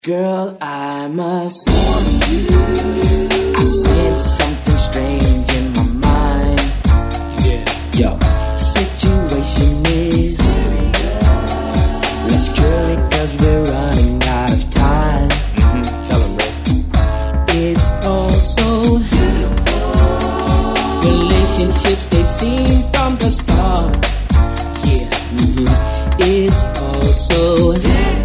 Girl, I must warn you. I sense something strange in my mind. Yo, situation is, let's cure it cause we're running out of time. Tell him, Rick. It's all so beautiful. Relationships, they seem from the start. Yeah, it's all so